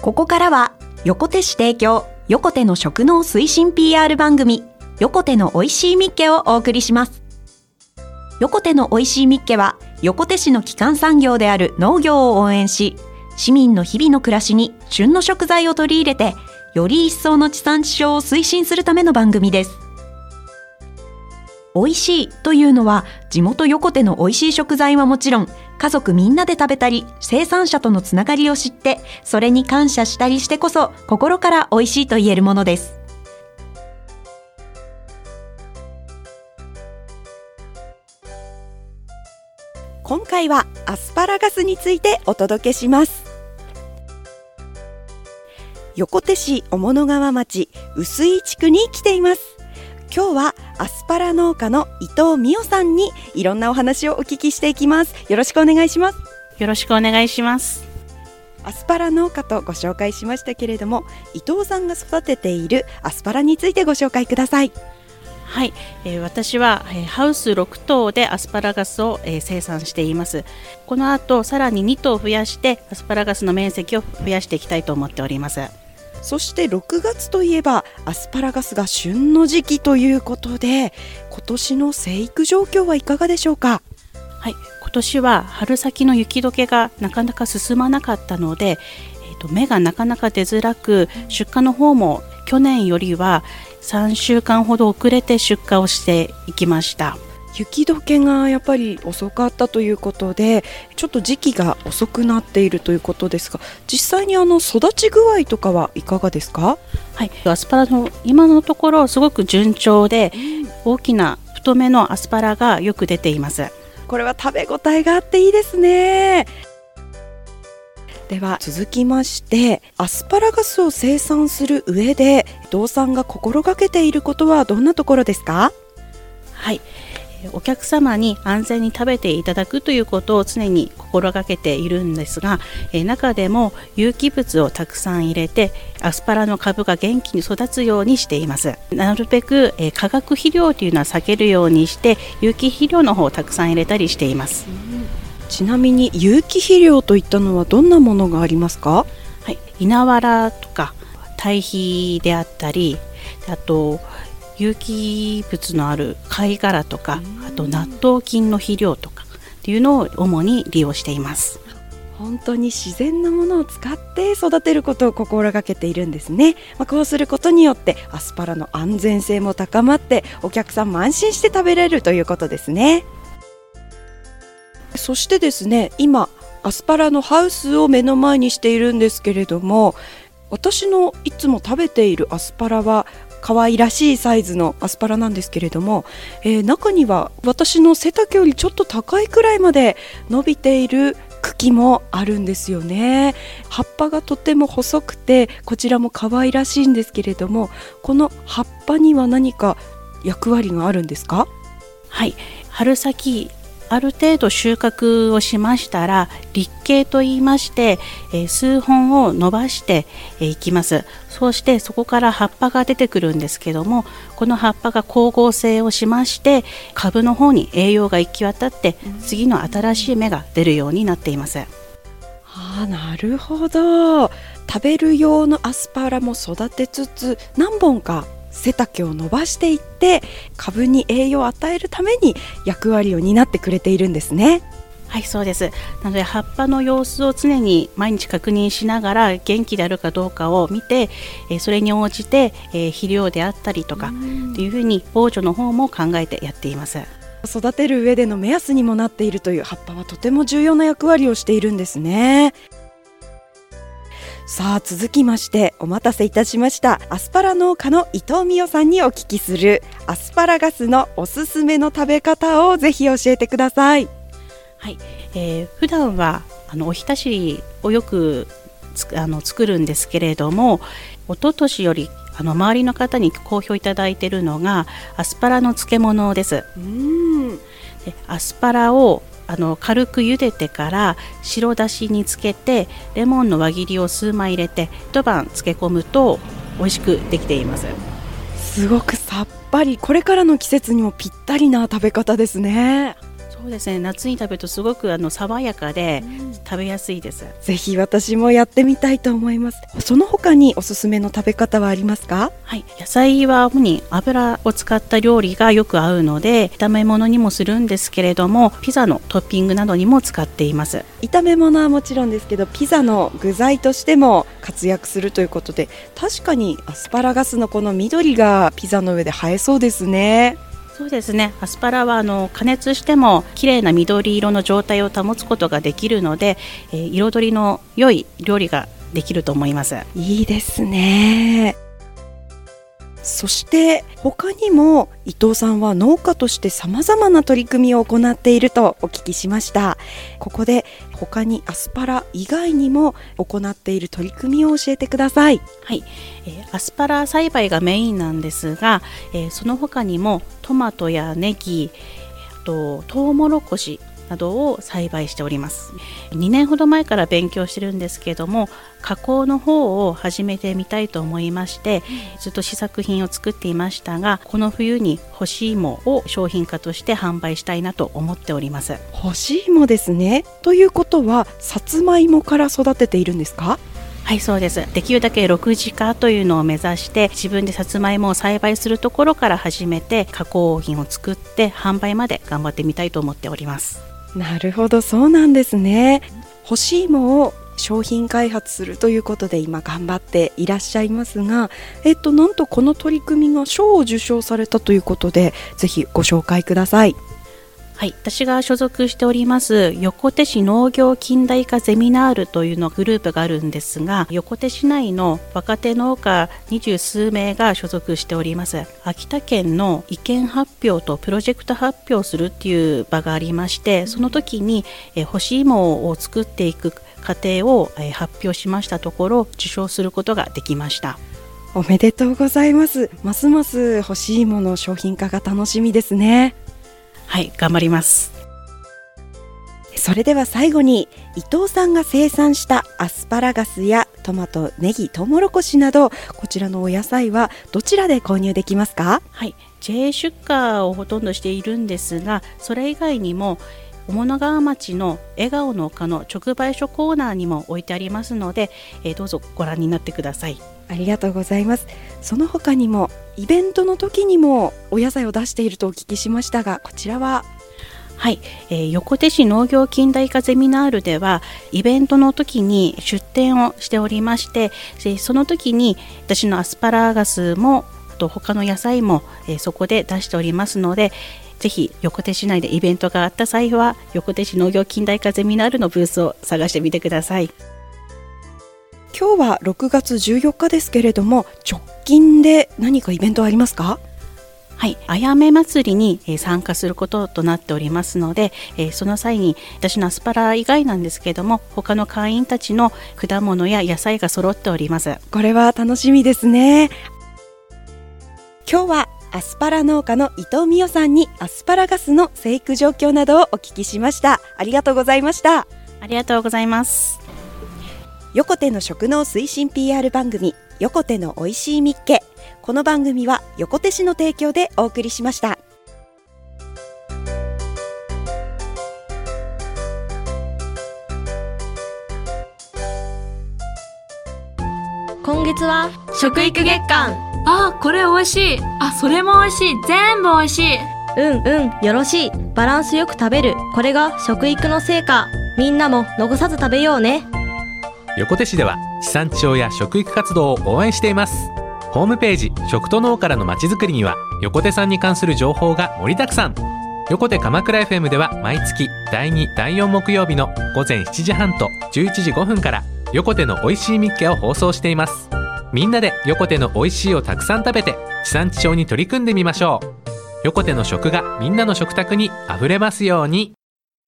ここからは横手市提供横手の食農推進 PR 番組横手のおいしいみっけをお送りします。横手のおいしいみっけは横手市の基幹産業である農業を応援し、市民の日々の暮らしに旬の食材を取り入れてより一層の地産地消を推進するための番組です。おいしいというのは地元横手のおいしい食材はもちろん、家族みんなで食べたり生産者とのつながりを知ってそれに感謝したりしてこそ心からおいしいと言えるものです。今回はアスパラガスについてお届けします。横手市雄物川町臼井地区に来ています。今日はアスパラ農家の伊藤美代さんにいろんなお話をお聞きしていきます。よろしくお願いします。 よろしくお願いします。 アスパラ農家とご紹介しましたけれども、伊藤さんが育てているアスパラについてご紹介ください。 はい、私はハウス6棟でアスパラガスを生産しています。この後さらに2棟増やしてアスパラガスの面積を増やしていきたいと思っております。 そして6月といえばアスパラガスが旬の時期ということで、今年の生育状況はいかがでしょうか？ はい、今年は春先の雪解けがなかなか進まなかったので、芽がなかなか出づらく、出荷の方も去年よりは3週間ほど遅れて出荷をしていきました。 雪解けがやっぱり遅かったということで、ちょっと時期が遅くなっているということですが、実際に育ち具合とかはいかがですか？ はい、アスパラの今のところすごく順調で、大きな太めのアスパラがよく出ています。 これは食べ応えがあっていいですね。では続きまして、アスパラガスを生産する上で伊藤さんが心がけていることはどんなところですか？ はい、お客様に安全に食べていただくということを常に心がけているんですが、中でも有機物をたくさん入れてアスパラの株が元気に育つようにしています。なるべく化学肥料というのは避けるようにして有機肥料の方をたくさん入れたりしています。 ちなみに有機肥料といったのはどんなものがありますか？ はい、稲わらとか堆肥であったり、あと有機物のある貝殻とか、あと納豆菌の肥料とかっていうのを主に利用しています。 本当に自然なものを使って育てることを心がけているんですね。こうすることによってアスパラの安全性も高まって、お客さんも安心して食べれるということですね。そしてですね、今アスパラのハウスを目の前にしているんですけれども、私のいつも食べているアスパラは可愛らしいサイズのアスパラなんですけれども、中には私の背丈よりちょっと高いくらいまで伸びている茎もあるんですよね。葉っぱがとても細くて、こちらも可愛らしいんですけれども、この葉っぱには何か役割があるんですか？ はい、春先ある程度収穫をしましたら立茎といいまして、数本を伸ばしていきます。そうしてそこから葉っぱが出てくるんですけども、この葉っぱが光合成をしまして株の方に栄養が行き渡って、次の新しい芽が出るようになっています。 なるほど。食べる用のアスパラも育てつつ、何本か背丈を伸ばしていって株に栄養を与えるために役割を担ってくれているんですね。 はい、そうです。なので葉っぱの様子を常に毎日確認しながら元気であるかどうかを見て、それに応じて、肥料であったりとかっていうふうに防除の方も考えてやっています。 育てる上での目安にもなっているという葉っぱはとても重要な役割をしているんですね。さあ続きまして、お待たせいたしました。アスパラ農家の伊藤美代さんにお聞きするアスパラガスのおすすめの食べ方をぜひ教えてください。 はい、普段はおひたしをよく作るんですけれども、一昨年より周りの方に好評いただいているのがアスパラの漬物です。でアスパラを軽く茹でてから白だしにつけてレモンの輪切りを数枚入れて一晩漬け込むと美味しくできています。 すごくさっぱり、これからの季節にもぴったりな食べ方ですね。 そうですね、夏に食べるとすごく爽やかで食べやすいです。 ぜひ私もやってみたいと思います。その他におすすめの食べ方はありますか？ はい、野菜は主に油を使った料理がよく合うので炒め物にもするんですけれども、ピザのトッピングなどにも使っています。 炒め物はもちろんですけど、ピザの具材としても活躍するということで、確かにアスパラガスのこの緑がピザの上で映えそうですね。 そうですね、アスパラは加熱しても綺麗な緑色の状態を保つことができるので、彩りの良い料理ができると思います。 いいですね。そして他にも伊藤さんは農家として様々な取り組みを行っているとお聞きしました。ここで他にアスパラ以外にも行っている取り組みを教えてください。 はい、アスパラ栽培がメインなんですが、その他にもトマトやネギ、トウモロコシなどを栽培しております。2年ほど前から勉強してるんですけども、加工の方を始めてみたいと思いまして、ずっと試作品を作っていましたが、この冬に干し芋を商品化として販売したいなと思っております。 干し芋ですね。ということはさつまいもから育てているんですか？ はい、そうです。できるだけ6次化というのを目指して自分でさつまいもを栽培するところから始めて、加工品を作って販売まで頑張ってみたいと思っております。 なるほど、そうなんですね。干し芋を商品開発するということで今頑張っていらっしゃいますが、なんとこの取り組みが賞を受賞されたということで、ぜひご紹介ください。 はい、私が所属しております横手市農業近代化ゼミナールというのグループがあるんですが、横手市内の若手農家20数名が所属しております。秋田県の意見発表とプロジェクト発表するっていう場がありまして、その時に干し芋を作っていく過程を発表しましたところ、受賞することができました。 おめでとうございます。ますます干し芋の商品化が楽しみですね。 はい、頑張ります。 それでは最後に伊藤さんが生産したアスパラガスやトマト、ネギ、トウモロコシなど、こちらのお野菜はどちらで購入できますか？ はい、JA 出荷をほとんどしているんですが、それ以外にも雄物川町の笑顔の丘の直売所コーナーにも置いてありますので、どうぞご覧になってください。 ありがとうございます。その他にもイベントの時にもお野菜を出しているとお聞きしましたが、こちらは？ はい、横手市農業近代化ゼミナールではイベントの時に出店をしておりまして、その時に私のアスパラガスもあと他の野菜も、そこで出しておりますので、ぜひ横手市内でイベントがあった際は横手市農業近代化ゼミナールのブースを探してみてください。 今日は6月14日ですけれども、直近で何かイベントありますか？ はい、あやめ祭りに参加することとなっておりますので、その際に私のアスパラ以外なんですけれども、他の会員たちの果物や野菜が揃っております。 これは楽しみですね。今日はアスパラ農家の伊藤美代さんにアスパラガスの生育状況などをお聞きしました。ありがとうございました。 ありがとうございます。 横手の食農推進 PR 番組、横手のおいしいみっけ。この番組は横手市の提供でお送りしました。 今月は食育月間。 あ、これ美味しい。あ、それも美味しい。全部美味しい。 よろしい。バランスよく食べる。これが食育の成果。みんなも残さず食べようね。 横手市では地産地消や食育活動を応援しています。ホームページ食と農からのまちづくりには横手さんに関する情報が盛りだくさん。横手鎌倉 FM では毎月第2、第4木曜日の午前7時半と11時5分から横手のおいしいみっけを放送しています。みんなで横手のおいしいをたくさん食べて地産地消に取り組んでみましょう。横手の食がみんなの食卓にあふれますように。